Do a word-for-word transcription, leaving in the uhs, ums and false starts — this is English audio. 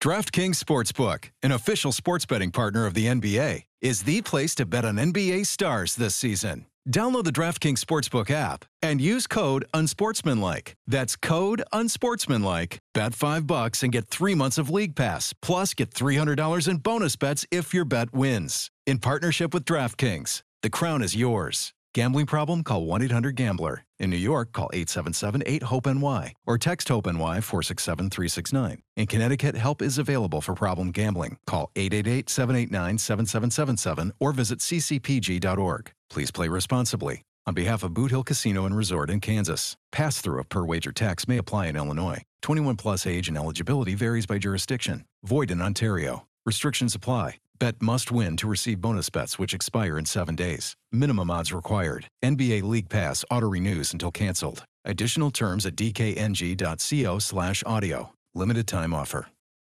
DraftKings Sportsbook, an official sports betting partner of the N B A, is the place to bet on N B A stars this season. Download the DraftKings Sportsbook app and use code UNSPORTSMANLIKE. That's code UNSPORTSMANLIKE. Bet five bucks and get three months of League Pass. Plus, get three hundred dollars in bonus bets if your bet wins. In partnership with DraftKings, the crown is yours. Gambling problem? Call one eight hundred gambler. In New York, call eight seven seven eight hope N Y or text HOPE-NY four six seven three six nine. In Connecticut, help is available for problem gambling. Call eight eight eight seven eight nine seven seven seven seven or visit c c p g dot org. Please play responsibly. On behalf of Boot Hill Casino and Resort in Kansas, pass-through of per-wager tax may apply in Illinois. twenty-one plus age and eligibility varies by jurisdiction. Void in Ontario. Restrictions apply. Bet must win to receive bonus bets which expire in seven days. Minimum odds required. N B A League Pass auto-renews until canceled. Additional terms at d k n g dot co slash audio. Limited time offer.